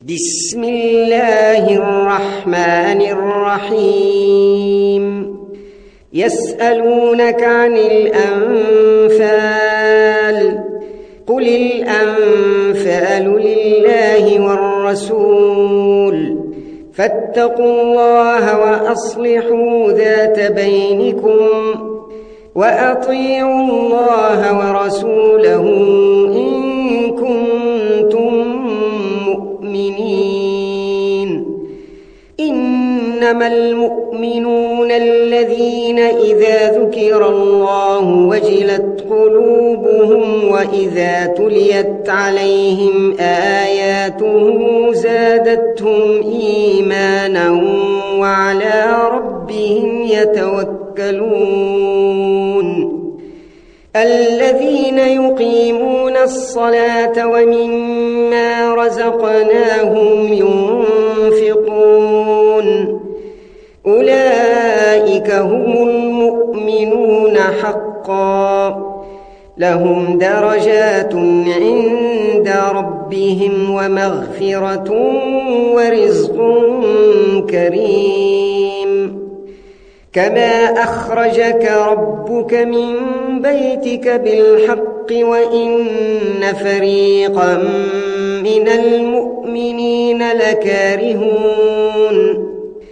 بسم الله الرحمن الرحيم يسألونك عن الأنفال قل الأنفال لله والرسول فاتقوا الله وأصلحوا ذات بينكم وأطيعوا الله ورسوله إن كنتم مؤمنين إنما المؤمنون الذين إذا ذكر الله وجلت قلوبهم وإذا تليت عليهم آياته زادتهم إيمانا وعلى ربهم يتوكلون الذين يقيمون الصلاة ومما رزقناهم ينفقون أولئك هم المؤمنون حقا لهم درجات عند ربهم ومغفرة ورزق كريم كما أخرجك ربك من بيتك بالحق وإن فريقا من المؤمنين لكارهون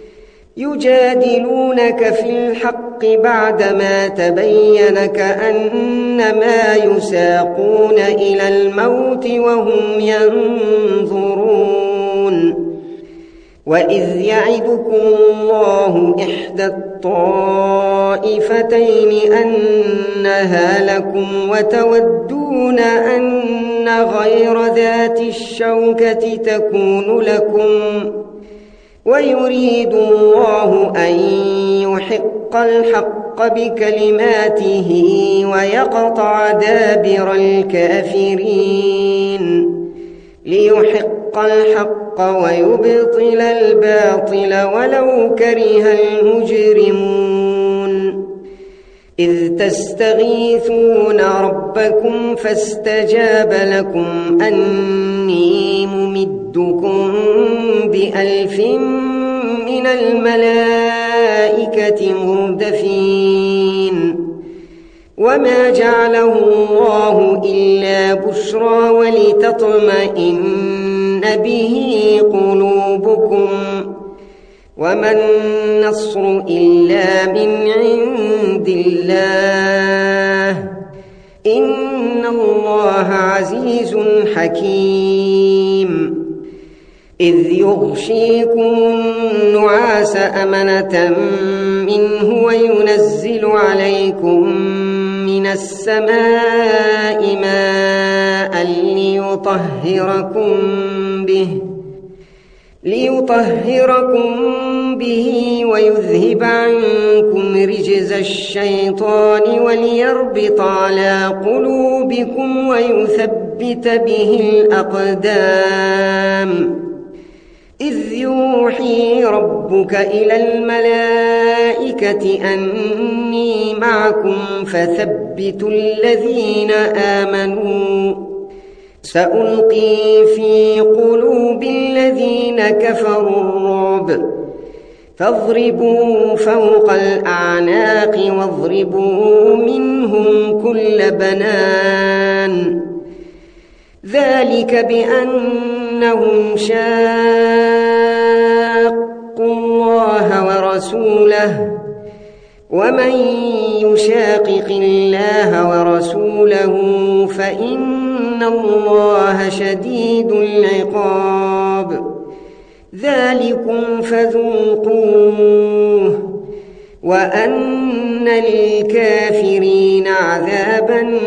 يجادلونك في الحق بعدما تبين كأنما يساقون إلى الموت وهم ينظرون وإذ يعدكم الله إحدى الطائفتين أنها لكم وتودون أن غير ذات الشوكة تكون لكم ويريد الله أن يحق الحق بكلماته ويقطع دابر الكافرين ليحق الحق ويبطل الباطل ولو كره المجرمون إذ تستغيثون ربكم فاستجاب لكم أني ممدكم ب1000 من الملائكة مردفين وما جعله الله إلا بشرى ولتطمئن به قلوبكم وما النصر إلا من عند الله إن الله عزيز حكيم إذ يغشيكم النعاس أمنة منه وينزل عليكم من السماء ماء ليطهركم به ويذهب عنكم رجز الشيطان وليربط على قلوبكم ويثبت به الأقدام إذ يوحي ربك إلى الملائكة أني معكم فثبتوا الذين آمنوا سألقي في قلوب الذين كفروا الرعب فاضربوا فوق الأعناق واضربوا منهم كل بنان ذلك بأنهم شاقوا الله ورسوله ومن يشاقق الله ورسوله فإن الله شديد العقاب ذلكم فذوقوه وأن للكافرين عذاب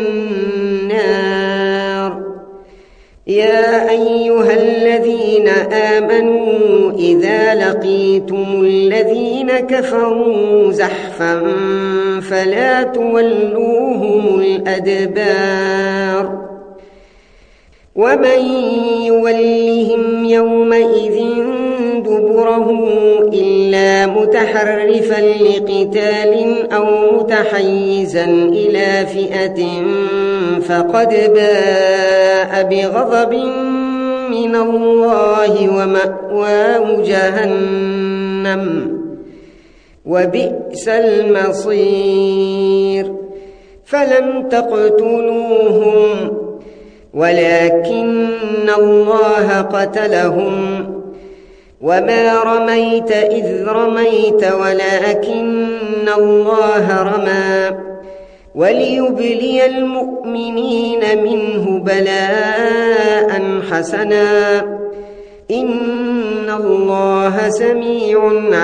النار يا أيها الذين آمنوا إذا لقيتم الذين كفروا زحفا فلا تولوهم الأدبار ومن يولهم يومئذ دبره إلا متحرفا لقتال أو متحيزا إلى فئة فقد باء بغضب من الله ومأواه جهنم وبئس المصير فلم تقتلوهم ولكن الله قتلهم وما رميت إذ رميت ولكن الله رمى وليبلي المؤمنين منه بلاء حسنا إن الله سميع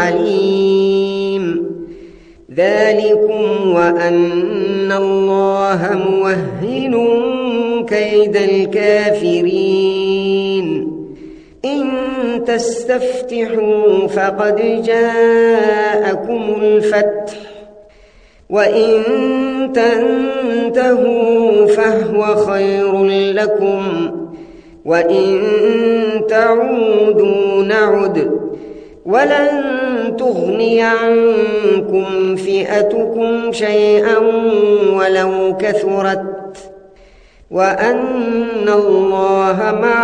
عليم ذلكم وأن الله موهن كيد الكافرين إن تستفتحوا فقد جاءكم الفتح وإن تنتهوا فهو خير لكم وإن تعودوا نعد ولن تغني عنكم فئتكم شيئا ولو كثرت وأن الله مع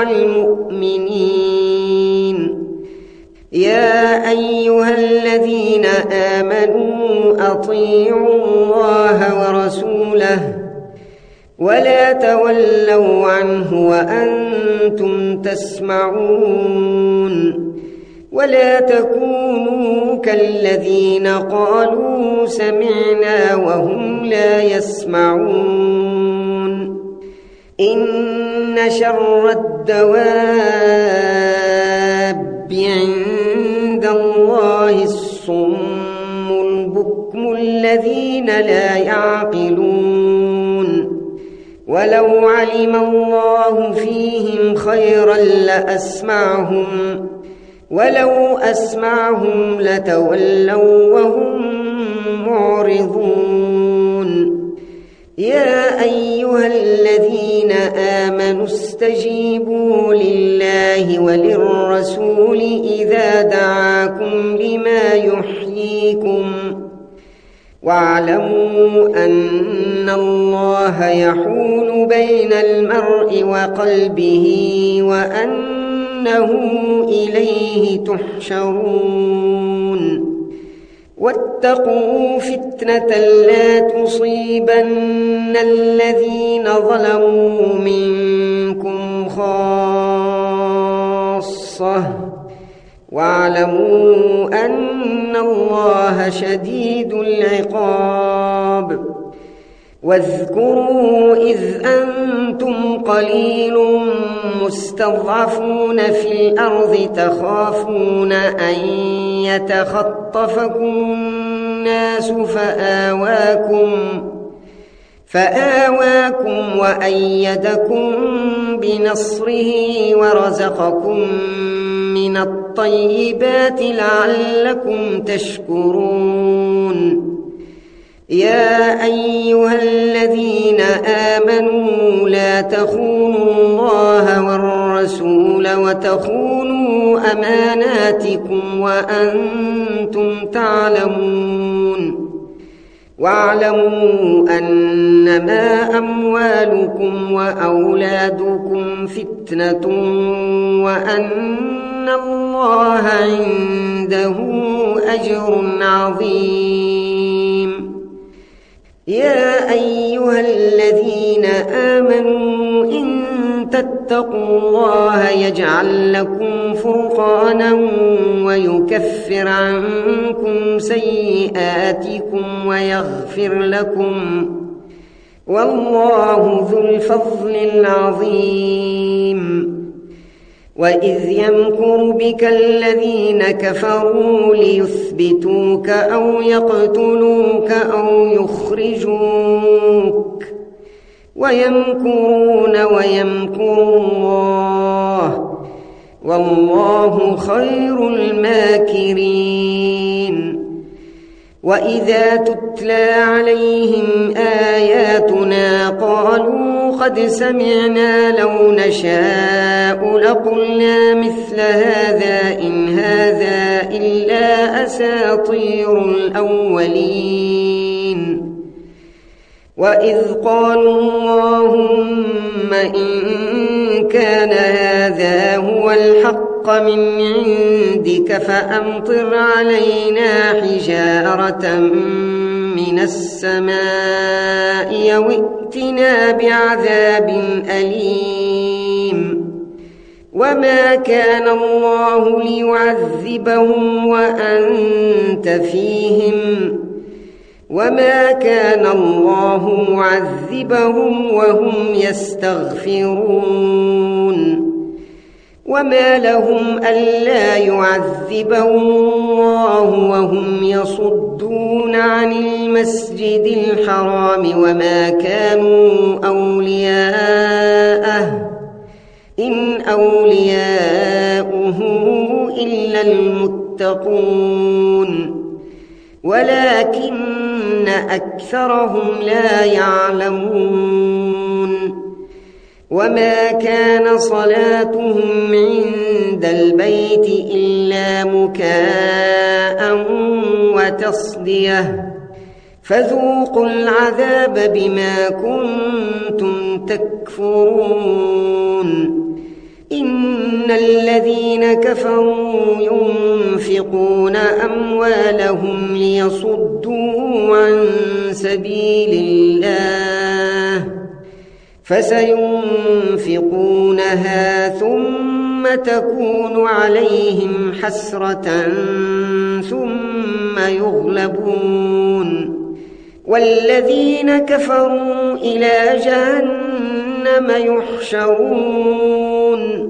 المؤمنين يا أيها الذين آمنوا أطيعوا الله ورسوله ولا تولوا عنه وأنتم تسمعون ولا تكونوا كالذين قالوا سمعنا وهم لا يسمعون إن شر الدواب عند الله الصم البكم الذين لا يعقلون ولو علم الله فيهم خيرا لأسمعهم ولو أسمعهم لتولوا وهم معرضون يا أيها الذين آمنوا استجيبوا لله وللرسول إذا دعاكم لما يحييكم واعلموا أن الله يحول بين المرء وقلبه وأنه إليه تحشرون واتقوا فتنة لا تصيبن الذين ظلموا منكم خاصة واعلموا أن الله شديد العقاب واذكروا إذ أنتم قليل مستضعفون في الأرض تخافون أن يتخطفكم الناس فآواكم وأيدكم بنصره ورزقكم من الطيبات لعلكم تشكرون يا أيها الذين آمنوا لا تخونوا الله والرسول وتخونوا أماناتكم وأنتم تعلمون واعلموا أنما أموالكم وأولادكم فتنة وأن الله عنده أجر عظيم يا أيها الذين آمنوا إن تتقوا الله يجعل لكم فرقانا ويكفر عنكم سيئاتكم ويغفر لكم والله ذو الفضل العظيم وإذ يمكر بك الذين كفروا ليثبتوك أو يقتلوك أو يخرجوك ويمكرون ويمكر الله والله خير الماكرين وإذا تتلى عليهم آياتنا قالوا قد سمعنا لو نشاء لقلنا مثل هذا إن هذا إلا أساطير الأولين وإذ قالوا اللهم إن كان هذا هو الحق من عندك فأمطر علينا حجارة من السماء أو ائتنا بعذاب أليم وما كان الله ليعذبهم وأنت فيهم وما كان الله معذبهم وهم يستغفرون وما لهم ألا يعذبهم الله وهم يصدون عن المسجد الحرام وما كانوا أولياءه إن أولياؤه إلا المتقون ولكن أكثرهم لا يعلمون وما كان صلاتهم عند البيت إلا مكاء وتصدية فذوقوا العذاب بما كنتم تكفرون إن الذين كفروا ينفقون أموالهم ليصدوا عن سبيل الله فسينفقونها ثم تكون عليهم حسرة ثم يغلبون والذين كفروا إلى جهنم يحشرون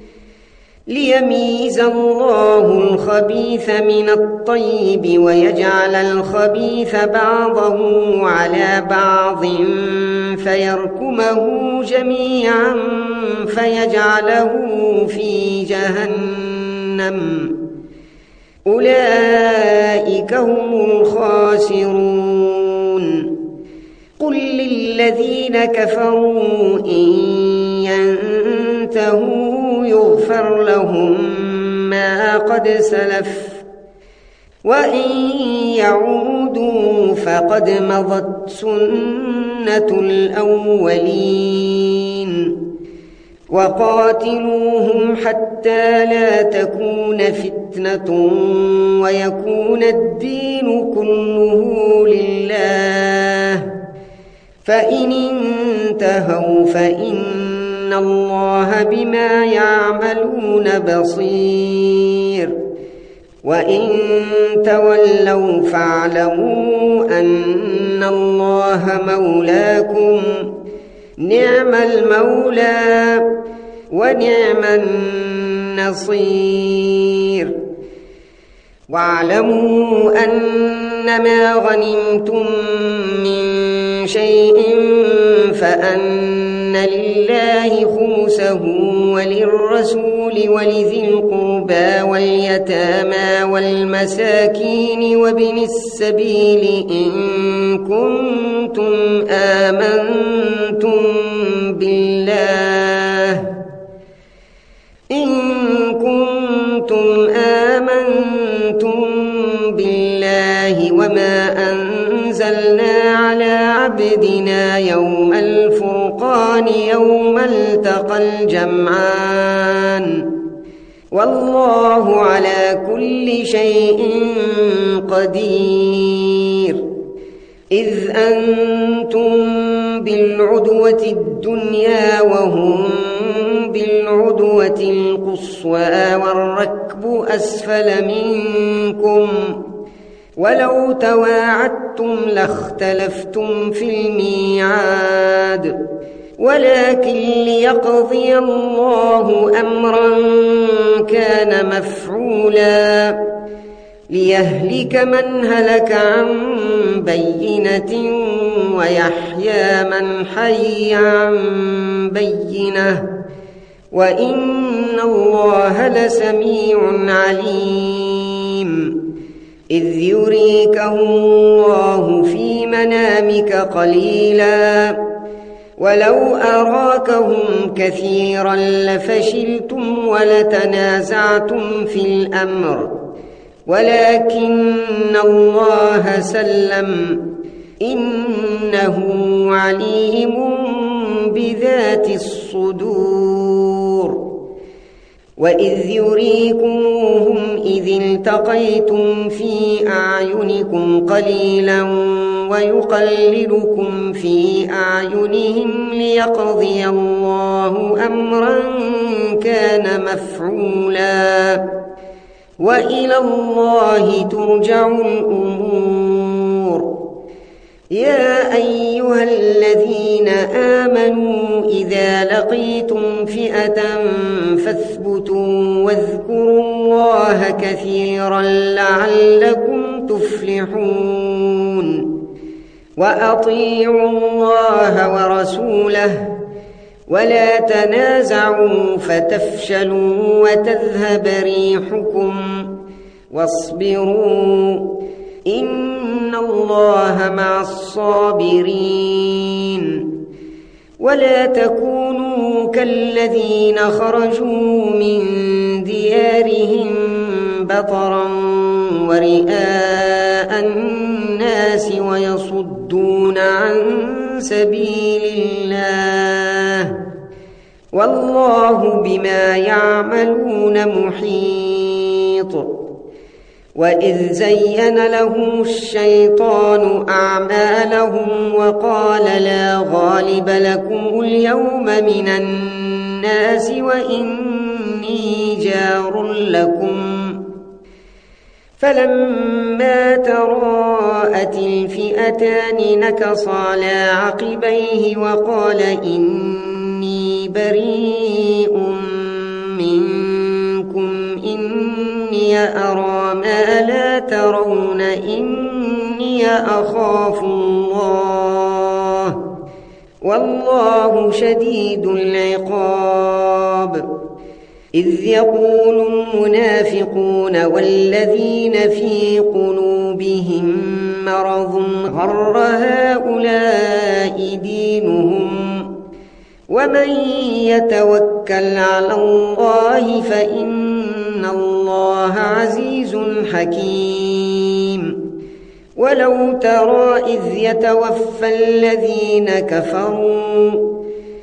ليميز الله الخبيث من الطيب ويجعل الخبيث بعضه على بعض فيركمه جميعا فيجعله في جهنم أولئك هم الخاسرون قل للذين كفروا إن ينتهوا يغفر لهم ما قد سلف وإن يعودوا فقد مضت سنة الأولين وقاتلوهم حتى لا تكون فتنة ويكون الدين كله لله فإن انتهوا فإن الله بما يعملون بصير وإن تولوا فاعلموا أن الله مولاكم نعم المولى ونعم النصير واعلموا أنما غنمتم من شيء فأن لله خمسه وللرسول ولذي القربى واليتامى والمساكين وابن السبيل إن كنتم آمنتم بالله وما أنزلنا على عبدنا يوم الفرقان يوم التقى الجمعان والله على كل شيء قدير إذ أنتم بالعدوة الدنيا وهم بالعدوة القصوى والركب أسفل منكم ولو تواعدتم لاختلفتم في الميعاد ولكن ليقضي الله أمرا كان مفعولا ليهلك من هلك عن بينة ويحيى من حي عن بينة وإن الله لسميع عليم إذ يريكهم الله في منامك قليلا ولو أراكهم كثيرا لفشلتم ولتنازعتم في الأمر ولكن الله سلم إنه عليم بذات الصدور وإذ يريكموهم إذ التقيتم في أعينكم قليلا ويقللكم في أعينهم ليقضي الله أمرا كان مفعولا وإلى الله ترجع الأمور يا أيها الذين آمنوا إذا لقيتم فئة فاثبتوا واذكروا الله كثيرا لعلكم تفلحون وأطيعوا الله ورسوله ولا تنازعوا فتفشلوا وتذهب ريحكم واصبروا إن الله مع الصابرين ولا تكونوا كالذين خرجوا من ديارهم بطرا ورئاء الناس ويصدون عن سبيل الله والله بما يعملون محيط وإذ زين لهم الشيطان أعمالهم وقال لا غالب لكم اليوم من الناس وإني جار لكم فلما تراءت الفئتان نكص على عقبيه وقال إني بريء منكم إني أرى ما لا ترون إني أخاف الله والله شديد العقاب إذ يقول المنافقون والذين في قلوبهم مرض غر هؤلاء دينهم ومن يتوكل على الله فإن الله عزيز حكيم ولو ترى إذ يتوفى الذين كفروا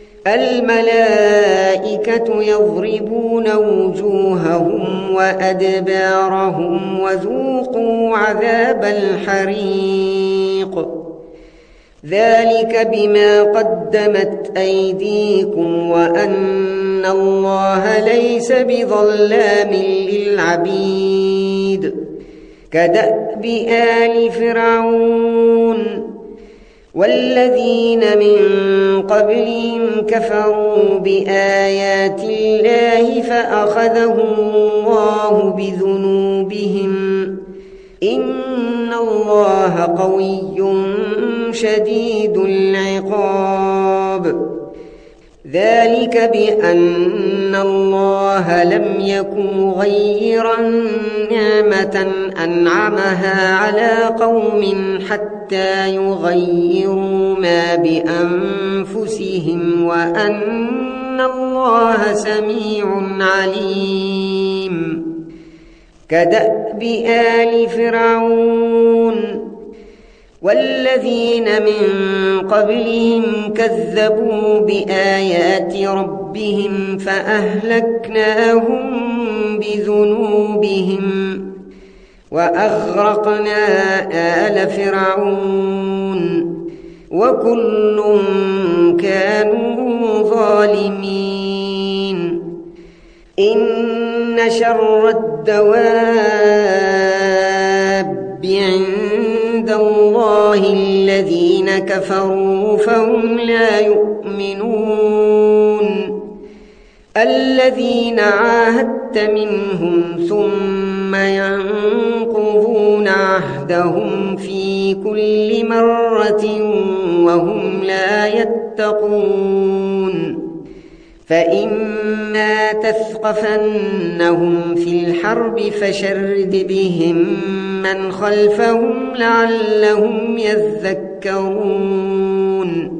الملائكة يضربون وجوههم وأدبارهم وذوقوا عذاب الحريق ذلك بما قدمت أيديكم وأن الله ليس بظلام للعبيد كدأب آل فرعون والذين من قبلهم كفروا بآيات الله فأخذهم الله بذنوبهم إن الله قوي شديد العقاب ذلك بأن الله لم يكن مغيرا نعمة أنعمها على قوم حتى يغيروا ما بأنفسهم وأن الله سميع عليم كدأب آل فرعون والذين من قبلهم كذبوا بآيات ربهم فأهلكناهم بذنوبهم وأغرقنا آل فرعون وكل كانوا ظالمين إن شر الدواب عند الله الذين كفروا فهم لا يؤمنون الذين عاهدت منهم ثم ينقضون عهدهم في كل مرة وهم لا يتقون فإما تثقفنهم في الحرب فشرد بهم من خلفهم لعلهم يذكرون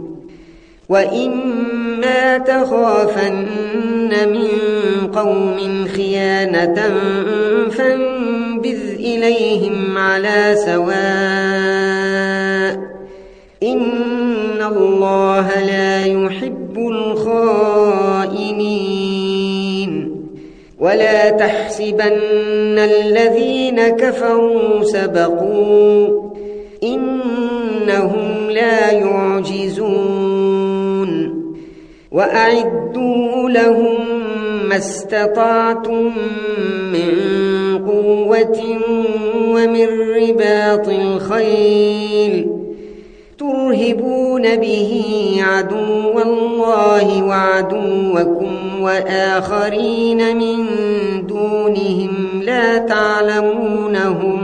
وإما تخافن من قوم خيانة فانبذ إليهم على سواء إن الله لا يحب الخائنين ولا تحسبن الذين كفروا سبقوا إنهم لا يعجزون وأعدوا لهم ما استطعتم من قوة ومن رباط الخيل ترهبون به عدو الله وعدوكم وآخرين من دونهم لا تعلمونهم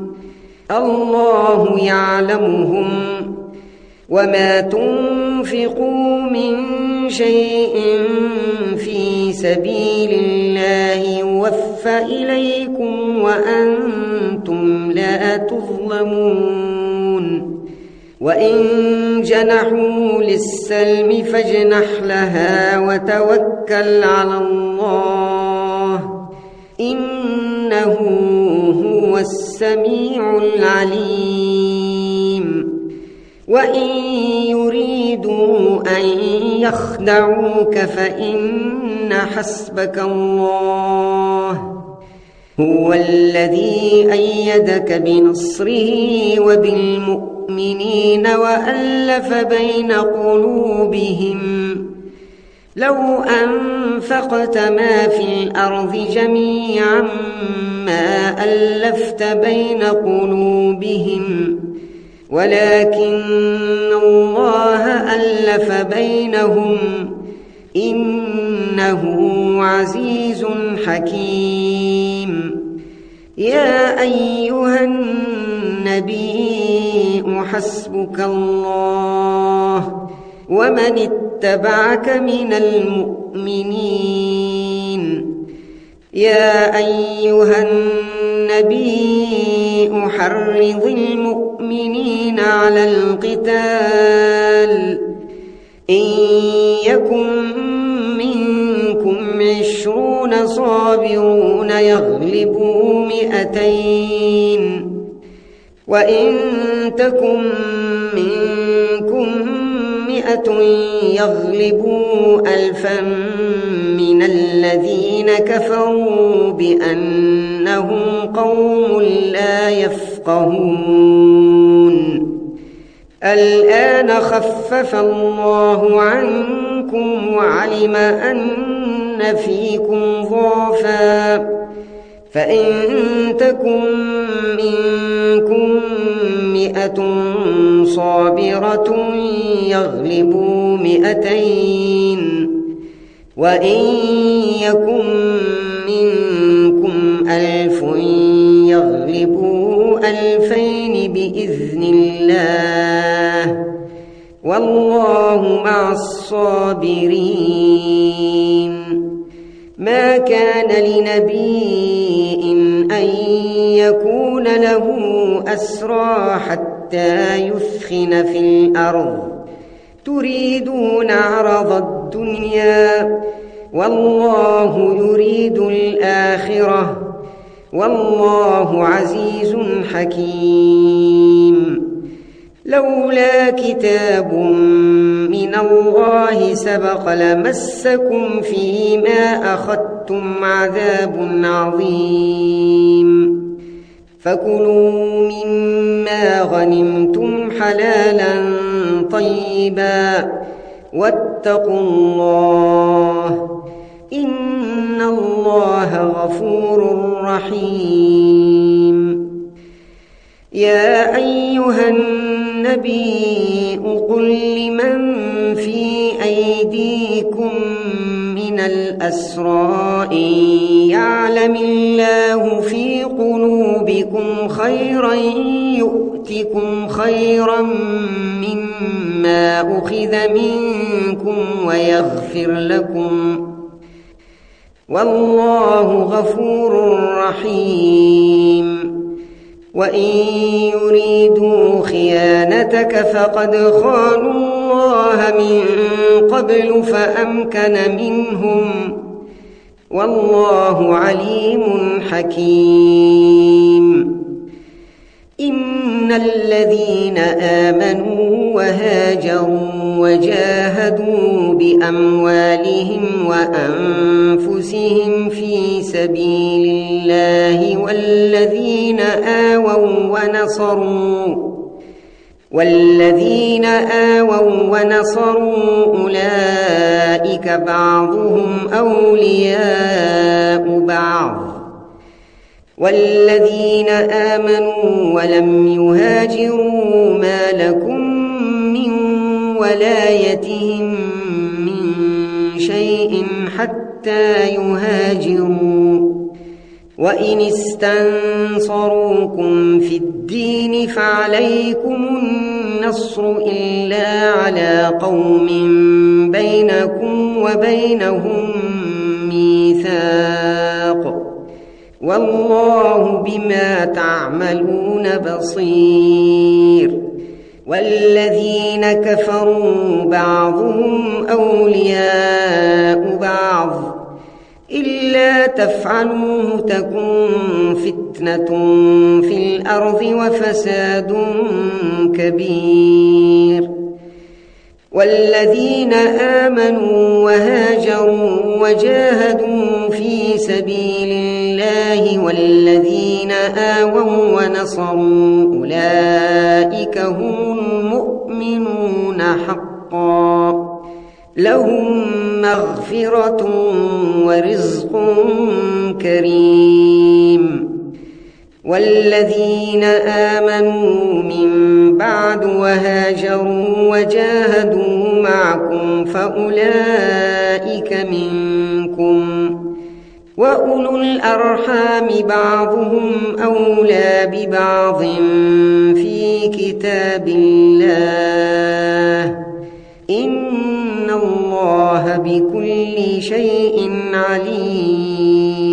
الله يعلمهم وما تنفقوا من شيء في سبيل الله يوفى إليكم وأنتم لا تظلمون وإن جنحوا للسلم فاجنح لها وتوكل على الله إنه هو السميع العليم وإن يريدوا أن يخدعوك فإن حسبك الله هو الذي أيدك بنصره وبالمؤمنين وألف بين قلوبهم لو أنفقت ما في الأرض جميعا ما ألفت بين قلوبهم ولكن الله ألف بينهم إنه عزيز حكيم يا أيها النبي حسبك الله ومن اتبعك من المؤمنين يا أيها النبي حرض المؤمنين على القتال إن يكن منكم 20 صابرون يغلبوا 200 وإن تكن منكم 100 يغلبوا 1000 من الذين كفروا بأنهم قوم لا يفقهون الآن خفف الله عنكم وعلم أن فيكم ضعفا فإن تكن منكم 100 صابرة يغلبوا 200 وإن يكن منكم 1000 يغلبوا 2000 بإذن الله والله مع الصابرين ما كان لنبي أن يكون له أسرى حتى يثخن في الأرض تريدون عرض الدنيا والله يريد الآخرة والله عزيز حكيم لولا كتاب من الله سبق لمسكم فيما أخذتم عذاب عظيم فكلوا مما غنمتم حلالا طيبا واتقوا الله إن الله غفور رحيم يا أيها النبي قل لمن في أيديكم من الأسرى إن يعلم الله في قلوبكم خيرا يؤتكم خيرا مما أخذ منكم ويغفر لكم والله غفور رحيم وإن يريدوا خيانتك فقد خانوا الله من قبل فأمكن منهم والله عليم حكيم إن الذين آمنوا وهاجروا وجاهدوا بأموالهم وأنفسهم في سبيل الله والذين آووا ونصروا أولئك بعضهم أولياء بعض والذين آمنوا ولم يهاجروا ما لكم من ولايتهم من شيء حتى يهاجروا وإن استنصروكم في الدين فعليكم النصر إلا على قوم بينكم وبينهم ميثاق والله بما تعملون بصير والذين كفروا بعضهم أولياء بعض إلا تفعلوه تكن فتنة في الأرض وفساد كبير والذين آمنوا وهاجروا وجاهدوا في سبيل الله والذين آووا ونصروا أولئك هم المؤمنون حقا لهم مغفرة ورزق كريم والذين آمنوا من بعد وهاجروا وجاهدوا معكم فأولئك منكم وأولو الأرحام بعضهم أولى ببعض في كتاب الله إن الله بكل شيء عليم